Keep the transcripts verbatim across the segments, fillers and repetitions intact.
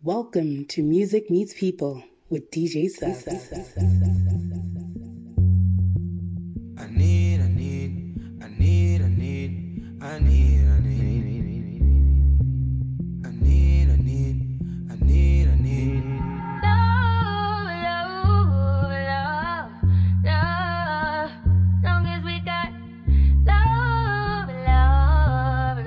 Welcome to Music Meets People with D J Seth. I need, I need, I need, I need, I need, I need, I need, I need, I need, I need. Love, love, love, long as we got love, love,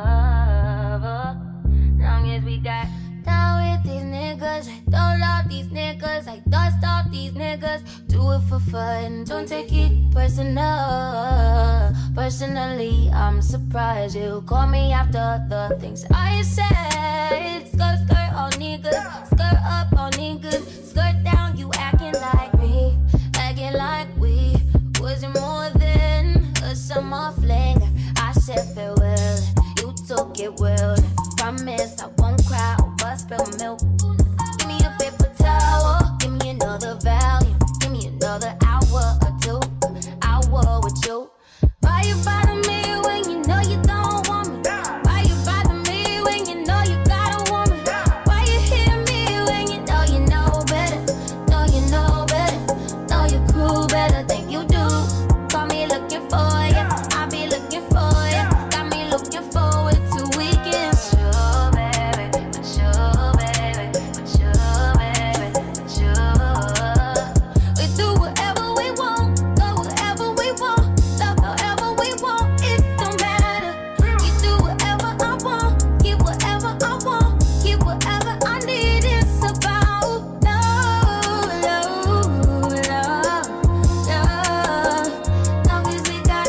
love, long as we got. Down with these niggas, I don't love these niggas, I dust off these niggas, do it for fun, don't take it personal. Personally, I'm surprised you call me after the things I said. Skirt, skirt on niggas, skirt up on niggas, skirt down, you acting like me, acting like we wasn't more than a summer fling. I said farewell, you took it well. Promise I won't cry over spilled milk. Give me a paper towel, give me another value, give me another hour or two, hour with you. Why you bother me when you know you don't want me? Why you bother me when you know you got a woman? Why you hear me when you know you know better? Know you know better, know your crew better than you do. Call me looking for ya, I be looking for ya. Got me looking forward to weekends. Sure, baby, but sure, baby, but sure, baby, but sure. We do whatever we want, go wherever we want, love however we want, it don't matter. You do whatever I want, get whatever I want, get whatever I need. It's about love, love, love, love. Long as we got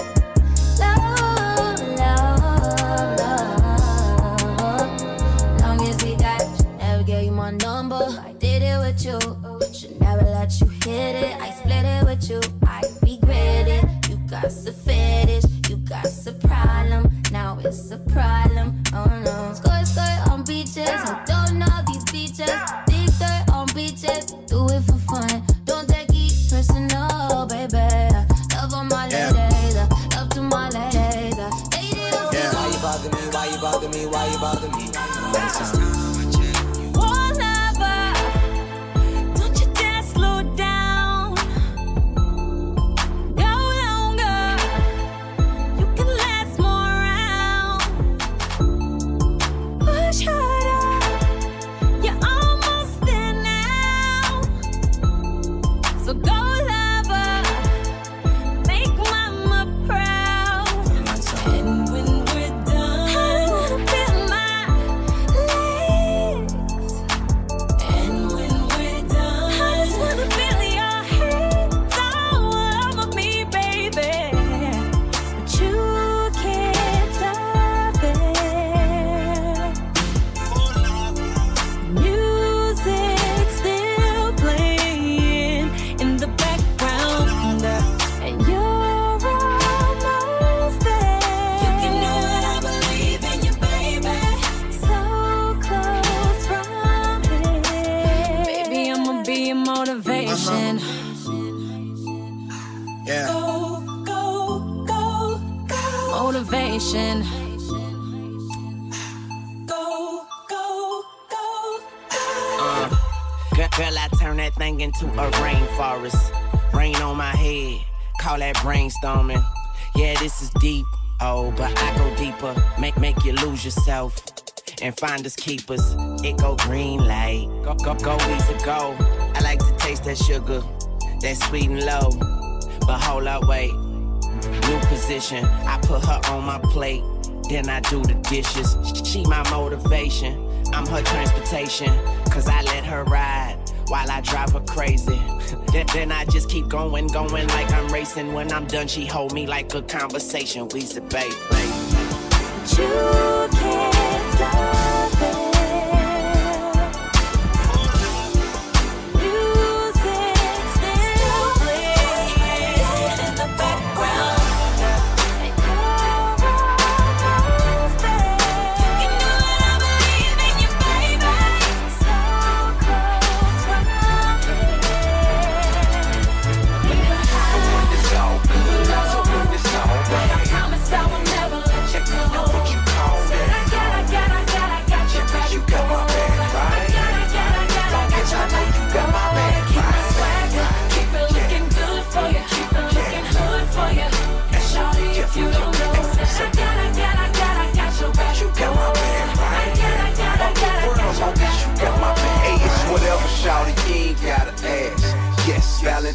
love, love, love. Long as we got, never gave you my number, I did it with you. Should never let you hit it, I split it with you, I regret it. You got a fetish, you got a problem, now it's a problem, oh no. Skirt, skirt on beaches, I don't know these beaches. Deep dirt on beaches, do it for fun, don't take it personal, baby. Love on my ladies, love to my ladies. Lady, Yeah. Why you bother me? Why you bother me? Why you bother me? one lover, don't you dare slow down. Go longer, you can last more rounds. Push harder, you're almost there now. So go lover, make mama proud. And when we're done, I wanna feel my legs. And when we're done, I just wanna feel your hands all over me, baby. But you can't stop it. Music still playing in the background, and you're almost there. You can know that I believe in you, baby. So close from it. Baby, I'ma be a motivation. Yeah. Go, go, go, go. Motivation. Go, go, go, go. Girl, girl, I turn that thing into a rainforest. Rain on my head, call that brainstorming. Yeah, this is deep, oh, but I go deeper. Make make you lose yourself and find us keepers. It go green light, go go go easy go. I like to taste that sugar, that sweet and low. But hold up, wait, new position. I put her on my plate, then I do the dishes. She my motivation, I'm her transportation. Cause I let her ride while I drive her crazy. then, then I just keep going, going like I'm racing. When I'm done, she hold me like a conversation. We said, babe, babe. You can't stop it. Music still playing in the background, and you're almost there. You know that I believe in you, baby. So close from it. I promise I will never let you go. Said I got, I got, I got,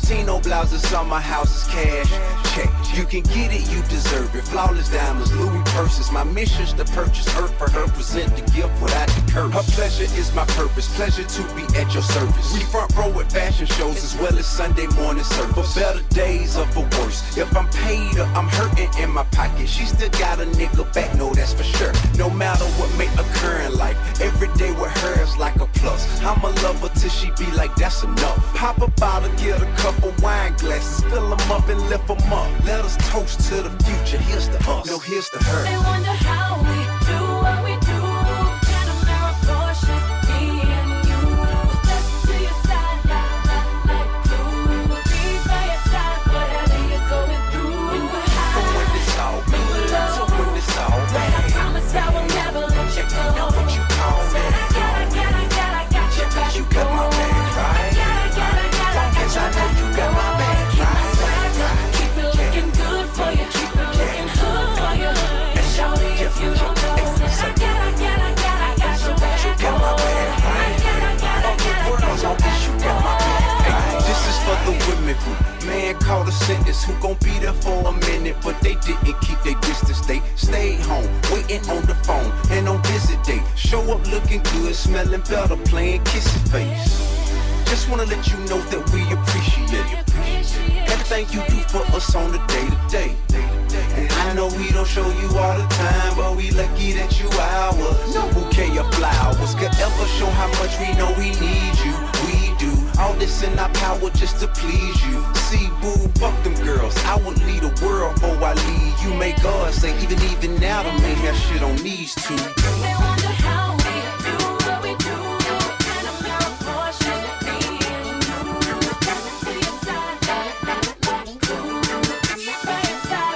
Valentino blouses on my house is cash. Check. You can get it, you deserve it. Flawless diamonds, Louis purses. My mission's to purchase her for her. Present the gift without the curse. Her pleasure is my purpose. Pleasure to be at your service. We front row at fashion shows as well as Sunday morning service. For better days or for worse. If I'm paid or I'm hurting in my pocket, she still got a nigga back. No, that's for sure. No matter what may occur in life, every day with her is like a plus. I'ma love her till she be like, that's enough. Pop a bottle, get a couple wine glasses, fill them up and lift them up. Let us toast to the future. Here's to us. No, here's to her. They wonder how we do what we do. Panamera Porsches, me and you. Step to your side, like, like, like glue. Be by your side, whatever you're going through. When we're high, but when it's all good, so when it's all bad, I promise I will never let you go. Know what you call me. I got, I got, I got, I got your back. You got my back, right? I got, I got, I got, I got your I know you got my back, right? Keep it looking good for you. Keep it looking good for you. And show me if you don't know. I got, I got, I got, I got your back. You got my back, right? I got, I got, I got, I got your back. You got my back, right? This is for the women who man called a sentence, who gon' be there for a minute, but they didn't keep their distance. They stayed home, waiting on the phone, and on visit day, show up looking good, smelling better, playing kissy face. Just wanna let you know that we appreciate everything you do for us on the day to day. And I know we don't show you all the time, but we lucky that you ours. No bouquet of flowers could ever show how much we know we need you. We do all this in our power just to please you. See, boo, fuck them girls. I would lead the world before I leave you. May God say, even even now, the man have shit on these two. They wonder how we do what we do. Panamera Porsches, me and you. Step to your side, like, like, like glue. Be by your side,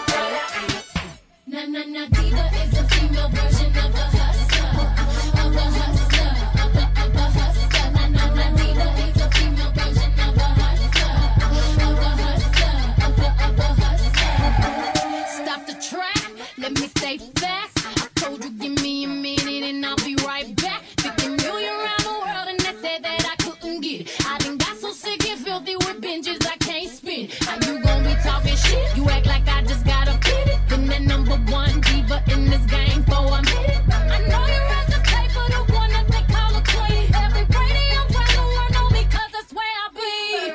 but na na na Diva is a female version of a hustler, of a hustler, of a of a hustler. Na na na Diva is a female version of a hustler, of a hustler, of a of a hustler. Stop the track, let me stay fast. I told you give me a minute and I'll be right back. fifty million around the world and they said that I couldn't get it. I done got so sick and filthy with binges I can't spin. How you gon' be talking shit? You act like I just got a pit. Been the number one diva in this game for a minute. I know you're at the play for the one that they call a queen. Every radio around the world know me 'cause that's where I be.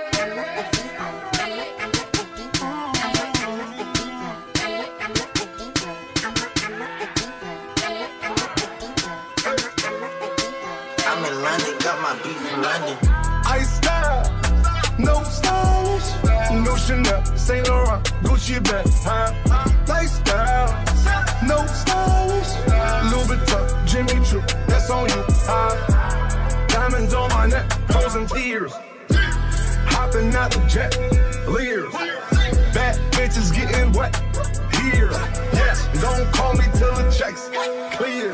I'm in London, got my beat from London. Ice style, no stylish, no Chanel, Saint Laurent, Gucci bag, huh? Lifestyle, no stylish, Louis Vuitton, Jimmy Choo, that's on you, huh? Diamonds on my neck, frozen tears, hopping out the jet, leers, bad bitches getting wet, here, yes, don't call me till the checks clear.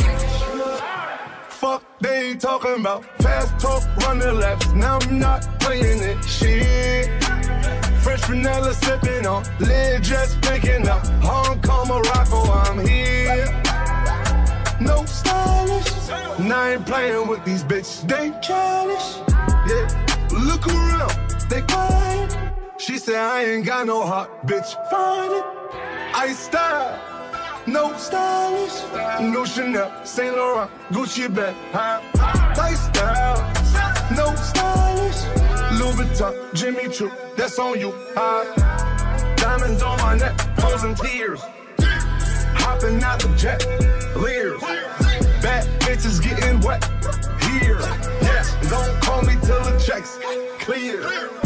Fuck they ain't talking about. Fast talk, run the laps. Now I'm not playing it. Shit. Fresh vanilla sipping on. Lid just picking up. Hong Kong, Morocco, I'm here. No stylish. Now I ain't playing with these bitches. They childish. Yeah. Look around. They quiet. She said I ain't got no heart. Bitch, find it. Ice style. No stylish, no Chanel, Saint Laurent, Gucci bag, huh? Lifestyle, no stylish, Louis Vuitton, Jimmy Choo, that's on you, huh? Diamonds on my neck, frozen tears, hopping out the jet, leers, bad bitches getting wet, here, yes, don't call me till the checks clear.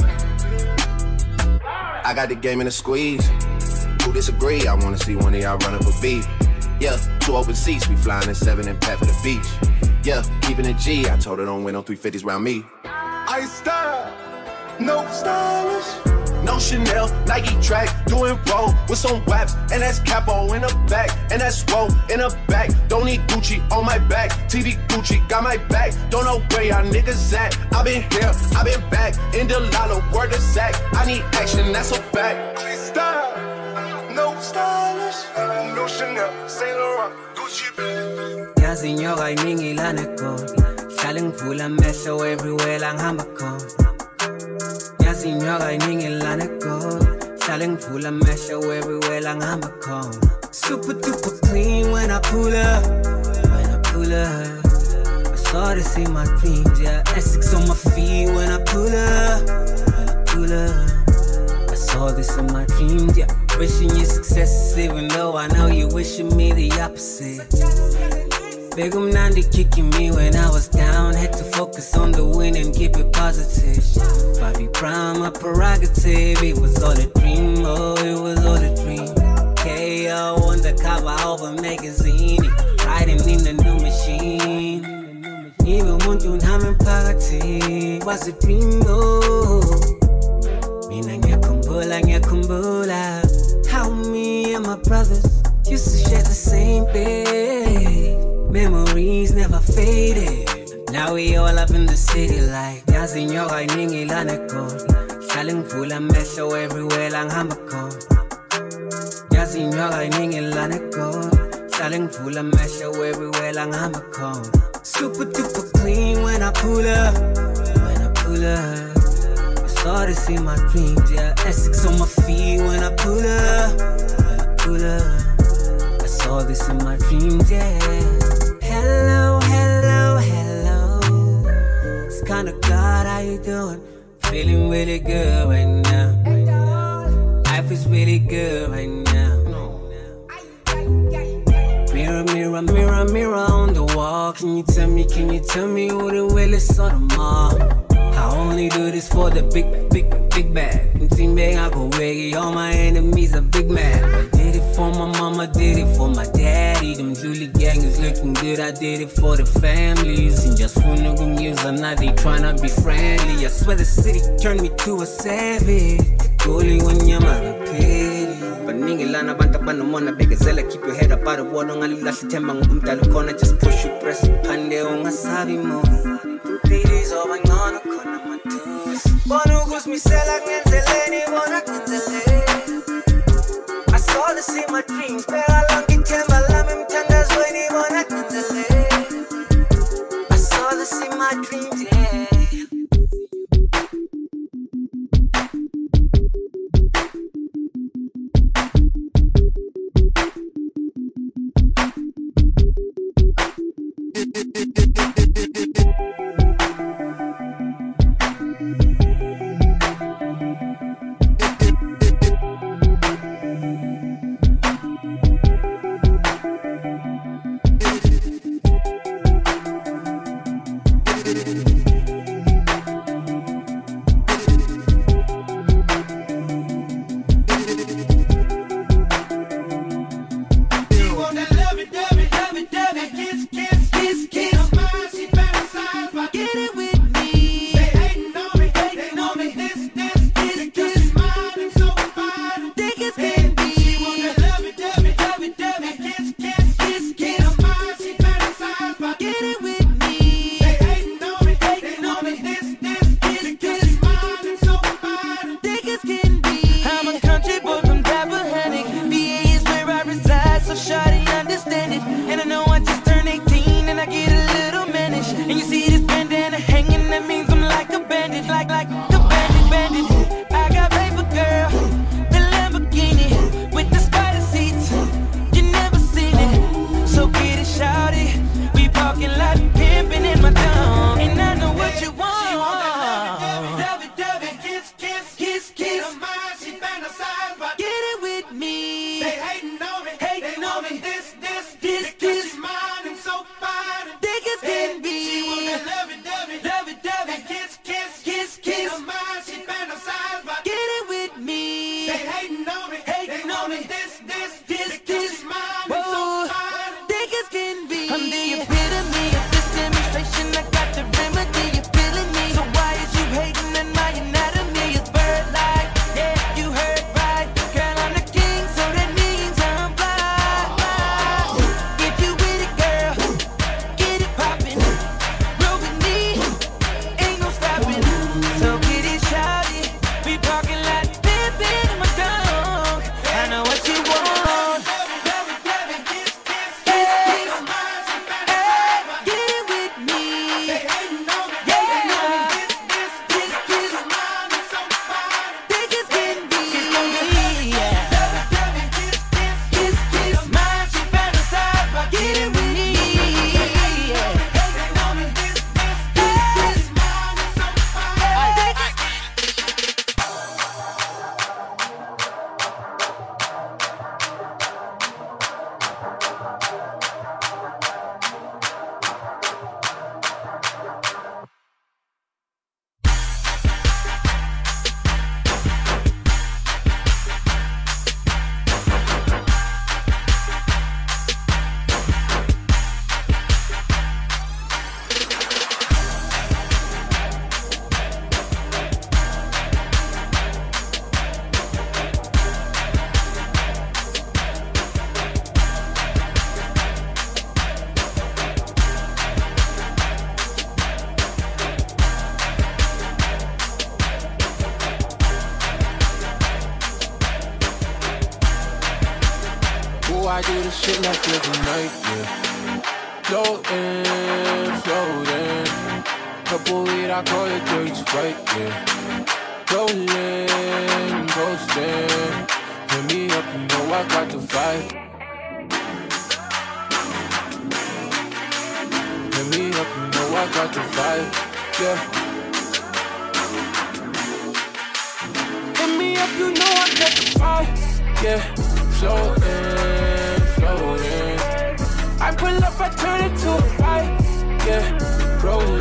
I got the game in a squeeze. Who disagree? I wanna see one of y'all run up a beat. Yeah, two open seats, we flying in seven and pat for the beach. Yeah, keeping it G, I told her don't win no three fifties round me. Ice style, no stylish. No Chanel, Nike track, doing roll with some waps, and that's capo in the back, and that's roll in the back. Don't need Gucci on my back, T V Gucci got my back. Don't know where y'all niggas at. I been here, I been back, in the lala, word of sack. I need action, that's a fact. Ice style, no stylish, no Chanel, Saint Laurent, Gucci bag. Yazi nyoka iningi lana ko, hlala ngivula amehlo everywhere la ngihamba khona. Yazi nyoka iningi lana go. Selling full of mesh everywhere like I'm a cone. Super duper clean when I pull up. When I pull up. I saw this in my dreams, yeah. Essex on my feet when I pull up. When I pull up. I saw this in my dreams, yeah. Wishing you success even though I know you wishing me the opposite. Big um Nandi kicking me when I was down. Had to focus on the win and keep it positive. Bobby Brown, my prerogative. It was all a dream, oh, it was all a dream. K O on the cover of a magazine. Riding in the new machine. Even muntu nami phakathi. Was a dream, oh. Mina ngiyakhumbula, ngiyakhumbula. How me and my brothers used to share the same bed. Memories never faded. Now we all up in the city like Yazi nyoka iningi lana go. Selling full of mesho everywhere like hamako. Yazi nyoka iningi lana go. Selling full of mesho everywhere like hamako. Super duper clean when I pull up. When I pull up. I saw this in my dreams, yeah. Essex on my feet when I pull up. When I pull up. I saw this in my dreams, yeah. Hello, hello, hello. It's kinda God, how you doing? Feeling really good right now. Life is really good right now. Mirror, mirror, mirror, mirror on the wall. Can you tell me, can you tell me who the realest of them all? I only do this for the big, big, big bag. Team bang, I go reggae. All my enemies are big mad. I did it for my mama, did it for my daddy. Them Julie gang is looking good. I did it for the families. And just for no good news, I'm not they tryna be friendly. I swear the city turned me to a savage. Only when you're my petty. Baningi lana banta bano mona begazela. Keep your head up out of water. Ngalila sitemba ngumdalo kona. Just push you press pande ungasabi mo. Ladies all bang on a corner my dudes. Bono goes me sell againzeleni bona kanzele. I saw this in my dreams. Pega langi temba lame mtangazo ni bona kanzele. I saw this in my dreams, yeah. I do this shit like every night, yeah. Floating, floating. Couple weed, I call it dirty Sprite, yeah. Rolling, coasting. Hit me up, you know I got the vibe. Hit me up, you know I got the vibe, yeah. Hit me up, you know I got the vibe, yeah. Floating, floating. I pull up, I turn it to a fight, yeah. Rolling,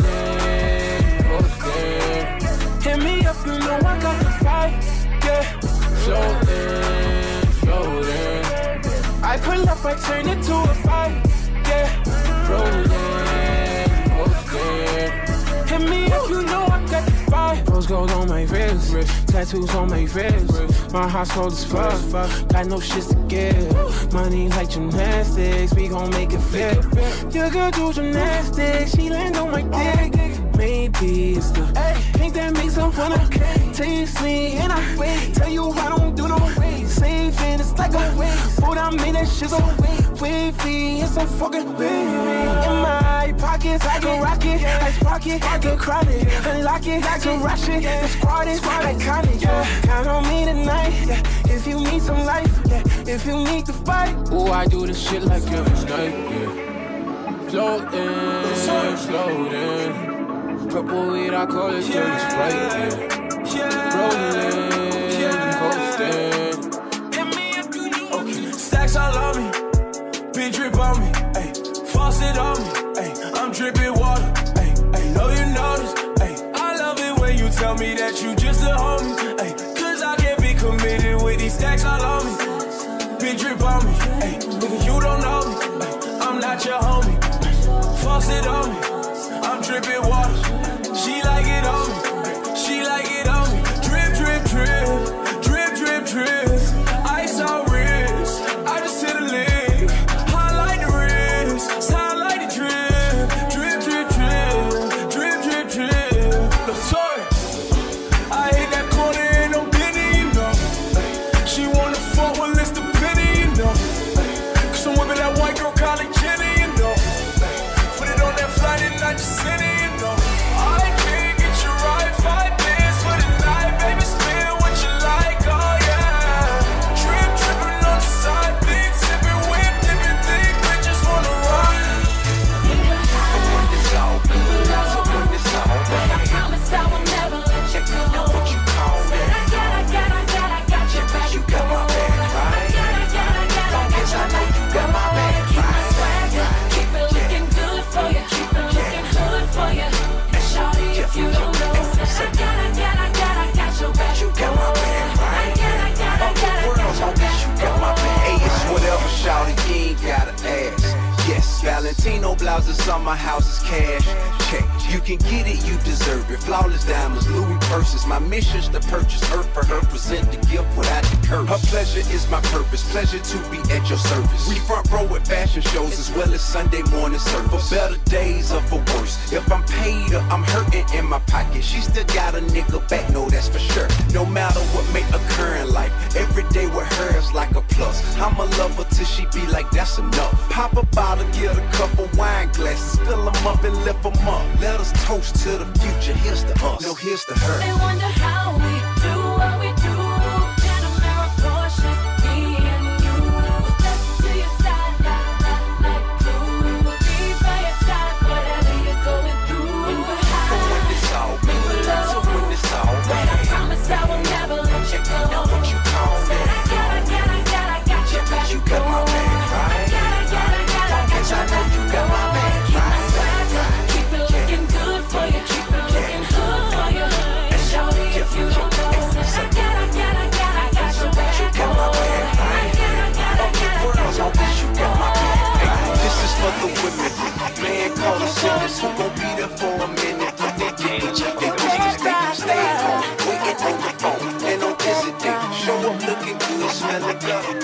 coasting. Hit me up, you know I got the fight, yeah. Floating, floating. I pull up, I turn it to a fight, yeah. Rolling, coasting. Hit me up, you know I got the fight. Rose gold on my wrist, tattoos on my wrist. My heart's cold as fuck, got no shit to give. Money like gymnastics, we gon' make it fit. Your girl do gymnastics, she land on my dick. Maybe it's the pink that makes her wanna taste me. And I tell you I don't do no saving, it's like a waste. But I made that shit so wavy, it's so fucking wavy. In my pockets, I can rock it, I spark it, I can cry it, unlock it, I can rush it, the squad is iconic, yeah. Count on me tonight, yeah. If you need some life, yeah. If you need to fight, ooh, I do this shit like every night, yeah. Floating, floating. Purple weed, I call it dirty Sprite, yeah. Rolling, coasting. Hit me if you need. Okay, stacks all on me, big drip on me, ayy. Faucet on me, ayy. I'm dripping water, ayy. Ayy, know you notice, ayy. I love it when you tell me that you just a homie, ayy. Cause I can't be committed with these stacks all on me, big drip on me, ayy. Nigga, you don't know me, ayy. I'm not your homie, ayy. Faucet on me, I'm dripping water. She like it on me, she like it on me. Drip, drip, drip, drip, drip, drip. Ice on wrist, I just hit a lick. Highlight the wrist, sound like the drip. Drip, drip, drip, drip, drip, drip. Look, sorry, I hit that corner, ain't no penny, you know. She wanna fuck, well, it's the penny, you know. Cause I'm whipping that white girl, Kylie Jenner, you know. Put it on that flight and I just sent it. Valentino blouses on my house is cash. Check, you can get it, you deserve it. Flawless diamonds, Louis purses. My mission's to purchase earth for her, present the gift without the curse. Her pleasure is my purpose, pleasure to be at your service. We front row at fashion shows as well as Sunday morning service. For better days or for worse, if I'm paid or I'm hurting in my pocket, she still got a nigga back, no that's for sure. No matter what may occur in life, every day with her is like a plus. I'ma love her till she be like that's enough. Pop a bottle, get a couple wine glasses, fill them up and lift them up. Let us toast to the future, here's to us, no here's to her. They wonder how we do what we do. Panamera Porsches, me and you. Step to your side, like, like, like glue. Be by your side, whatever you're going through. When we're high, but when it's all when we're low, so when it's all but I promise I will never let you go. Know what you call me. I got, I got, I got, I got your back. You got my back, right? I got, I got, I got, I got your back. You got my back, right? Keep it looking good for you. Keep it looking good for you. And shawty, if you don't know, I got, I got, I got, I got your back. You got my back, right? I got, I got, I got, I got your back. You got my back. Hey, this is for the women. Man, call the sinners who gon' be there for a minute. When they get each other, they just stay home, waiting on the phone, and don't hesitate. Show up looking good, smelling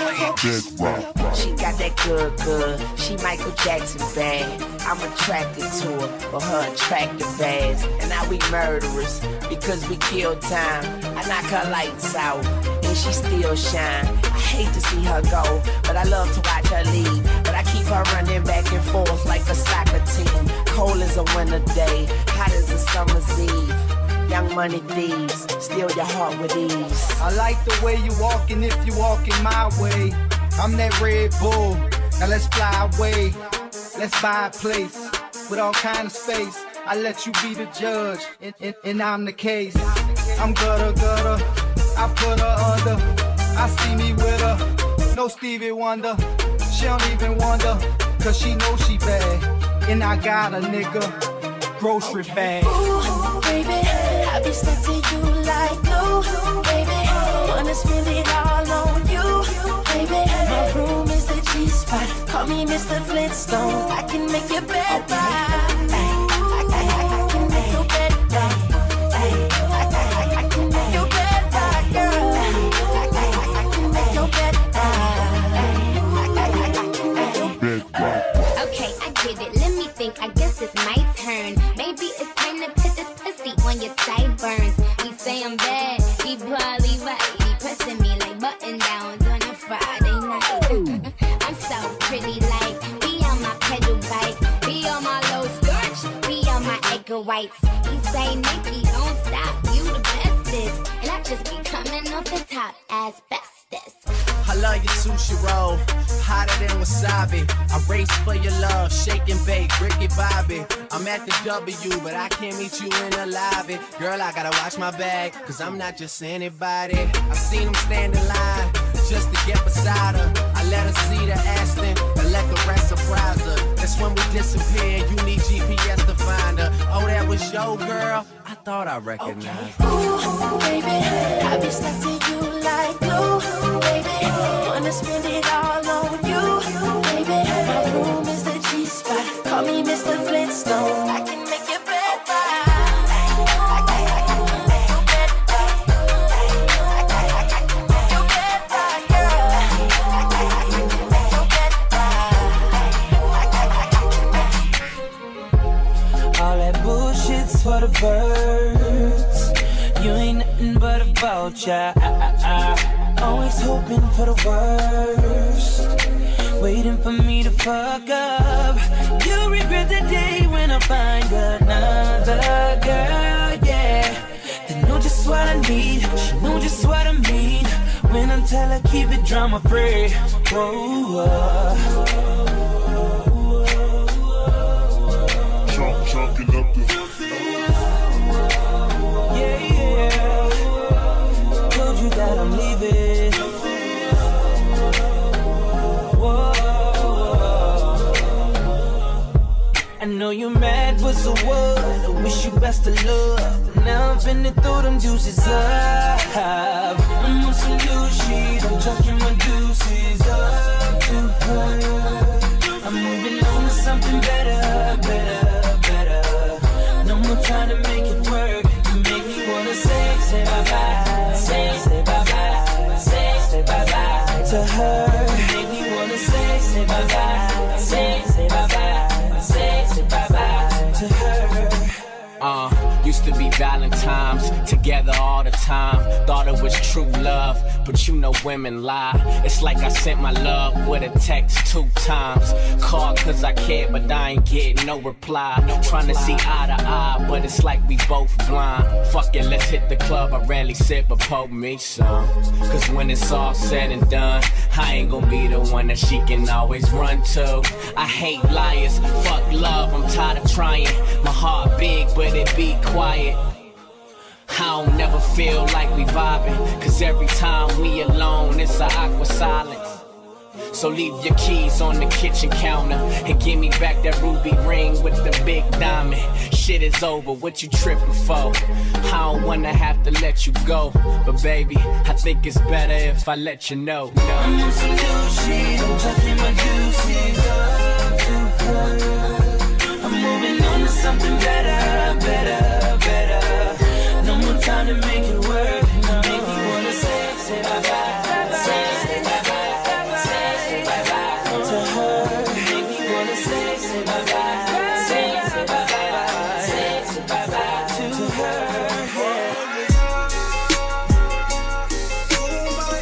good. She got that good, good. She Michael Jackson bad. I'm attracted to her for her attractive ass. And now we murderers because we kill time. I knock her lights out. and she still shine. I hate to see her go, but I love to watch her leave. But I keep her running back and forth like a soccer team. Cold as a winter day, hot as a summer's eve. Young money thieves, steal your heart with ease. I like the way you walking if you walking my way. I'm that Red Bull, now let's fly away. Let's buy a place with all kind of space. I let you be the judge, and, and, and I'm the case. I'm gutter, gutter, I put her under. I see me with her, no Stevie Wonder. She don't even wonder, cause she knows she bad. And I got a nigga, grocery bag. Ooh, baby, I be stuck to you like glue. Baby, wanna spend it all on you. Baby, my room is the G-spot. Call me Mister Flintstone. I can make your bed right. I guess it's my turn. Maybe it's time to put this pussy on your sideburns. He say I'm bad, he probably right. He pressing me like button downs on a Friday night. I'm so pretty, like be on my pedal bike, be on my low skirts, be on my acre whites. He say Nikki, don't stop, you the bestest, and I just be coming off the top as bestest. I love your sushi roll, hotter than wasabi. I race for your love, shake and bake, Ricky Bobby. I'm at the W, but I can't meet you in the lobby. Girl, I gotta watch my bag, cause I'm not just anybody. I've seen them stand in line, just to get beside her. I let her see the Aston, and let the rest surprise her. That's when we disappear, you need G P S to find her. Oh, that was your girl? I thought I recognized her. Ooh, baby, I be stuck to you like glue. Baby, wanna spend it all on you. Baby, my room is the G-spot. Call me Mister Flintstone. I can make your bed right. All that bullshit's for the birds. You ain't nothing but a vulture. I, I, I. Always hoping for the worst, waiting for me to fuck up. You'll regret the day when I find another girl, yeah. They know just what I need, she know just what I mean. When I tell her keep it drama free. Whoa, whoa. Chunk, chunking up the Yeah, yeah. Told you that I'm leaving. Whoa. I know you're mad, but so what? I wish you best of luck. Now I'm finna throw them juices up. I'm on some new shit, I'm chucking my deuces up to her. I'm moving on to something better, better, better. No more trying to make it work. You make me wanna say, say bye-bye, say, say bye-bye, say, say bye-bye to her. You make me wanna say, say bye-bye, say, say bye-bye, say, say bye-bye to her. Uh, used to be Valentine's, together all the time. Thought it was true love, but you know women lie. It's like I sent my love with a text two times. Called cause I cared, but I ain't getting no reply. Trying to see eye to eye, but it's like we both blind. Fuck it, let's hit the club. I rarely sip, but poke me some. Cause when it's all said and done, I ain't gonna be the one that she can always run to. I hate liars, fuck love, I'm tired of trying. My heart big, but it be quiet. I don't never feel like we vibing, cause every time we alone, it's a awkward silence. So leave your keys on the kitchen counter and give me back that ruby ring with the big diamond. Shit is over, what you tripping for? I don't wanna have to let you go, but baby, I think it's better if I let you know. No. I'm on some new shit, I'm chucking my juices up to her. I'm moving on to something better, better, better. No more time to make it work. No. Make me wanna say, say bye-bye, say, say bye-bye, say, say bye-bye to her. Make me wanna say, say bye-bye, say, say bye-bye, say, say bye-bye to her.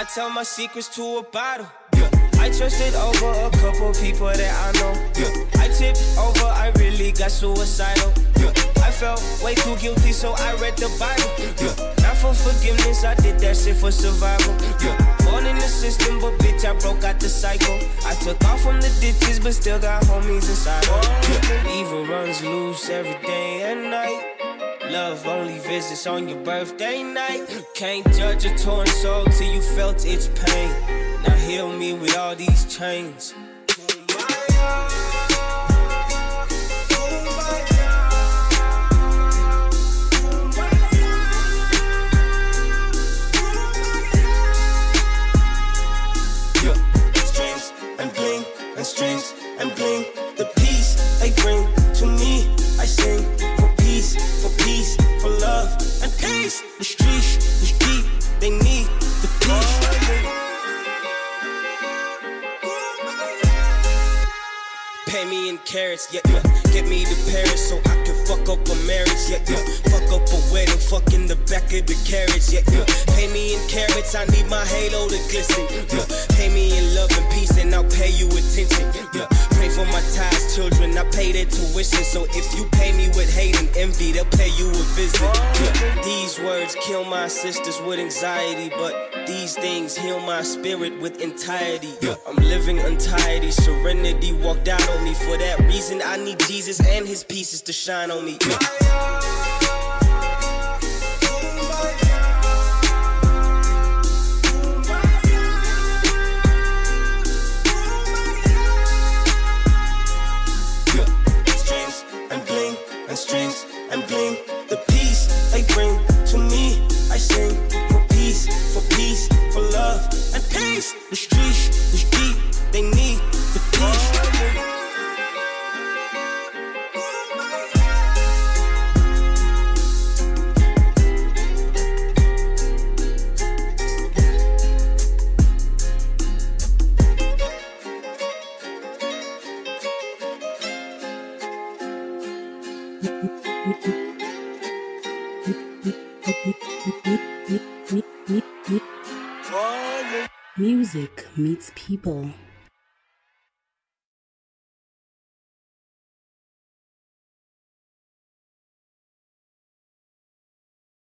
I tell my secrets to a bottle. Yeah. I trusted over a couple people that I know. Yeah. I tipped over, I really got suicidal. Yeah. I felt way too guilty, so I read the Bible. Yeah. Not for forgiveness, I did that shit for survival. Yeah. Born in the system, but bitch, I broke out the cycle. I took off from the ditches, but still got homies inside. Yeah. Evil runs loose every day and night. Love only visits on your birthday night. Can't judge a torn soul till you felt its pain. Now heal me with all these chains. Strings and bling and strings and bling. The peace they bring to me, I sing. For peace, for love, and peace. The streets, the street, they need the peace. Pay me in carrots, yeah, yeah. Get me to Paris so I can fuck up a marriage, yeah, yeah. Fuck up a wedding, fuck in the back of the carriage, yeah, yeah. Pay me in carrots, I need my halo to glisten, yeah. Pay me in love and peace, and I'll pay you attention, yeah. Pray for my ties, children, I pay their tuition. So if you pay me with hate and envy, they'll pay you a visit, yeah. These words kill my sisters with anxiety, but these things heal my spirit with entirety, yeah. I'm living untidy, serenity walked out on me. For that reason, I need Jesus and his pieces to shine on me, yeah. And strings and bling, the peace they bring to me, I sing. For peace, for peace, for love, and peace. The streets, the street, they need the peace. Music meets people.